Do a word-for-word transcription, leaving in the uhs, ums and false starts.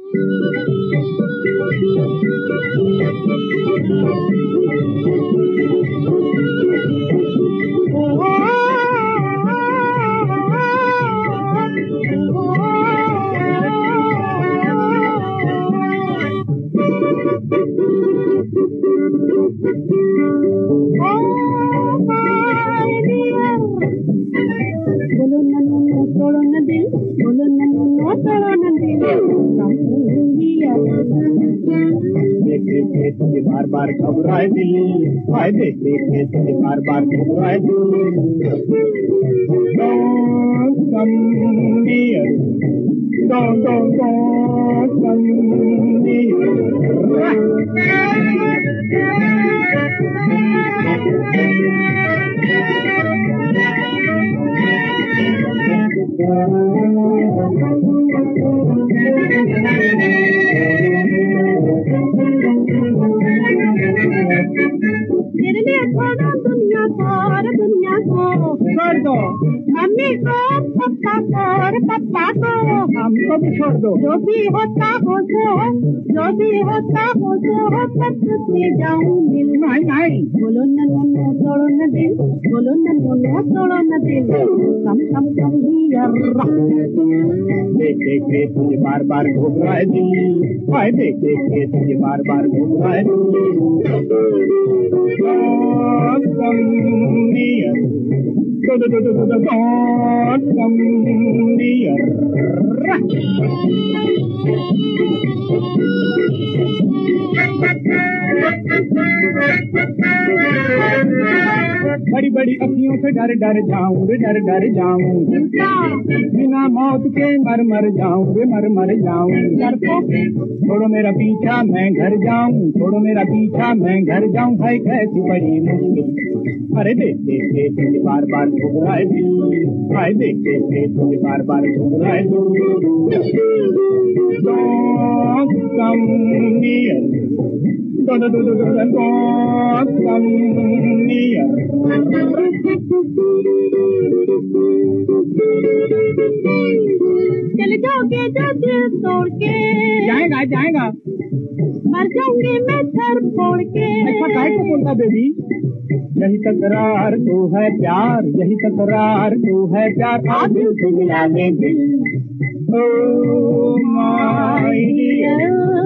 बार बार घबराए दिल, हाय देख देख के बार बार घबराए दिल। Don't come near, don't don't don't come near. मेरे लिए छोड़ो दुनिया को और दुनिया को छोड़ दो, मम्मी को पप्पा को और पप्पा को हमको भी छोड़ दो। जो भी होता हो सो जो भी होता हो सो तब से जाऊं मिल। नहीं नहीं बोलो न नो तोड़ो न दिल, बोलो न नो तोड़ो न दिल। कम कम कम ही देख देख के तुझे बार बार घबराए दिल, हाय देख देख के तुझे बार बार घबराए दिल। Come near, do do do do do do, come near. बड़ी बड़ी अखियों से डर डर जाऊं रे डर डर जाऊं, बिना मौत के मर मर जाऊं रे मर मर जाऊं। छोड़ो मेरा पीछा मैं घर जाऊं, छोड़ो मेरा पीछा मैं घर जाऊं, है कैसी बड़ी मुश्किल। अरे देख देख के तुझे बार बार घबराए दिल, हाय देख देख के तुझे बार बार घबराए दिल। Don't come near, don't do do do don't come near. चले जाओगे जो दिल तोड़ के, जाएगा जाएगा मर जाऊंगी मैं सर फोड़ के। ऐसा काहे को बोलता बेबी? यही तकरार तो है प्यार, यही तकरार तो है प्यार, आ दिल से मिला ले दिल। Oh my dear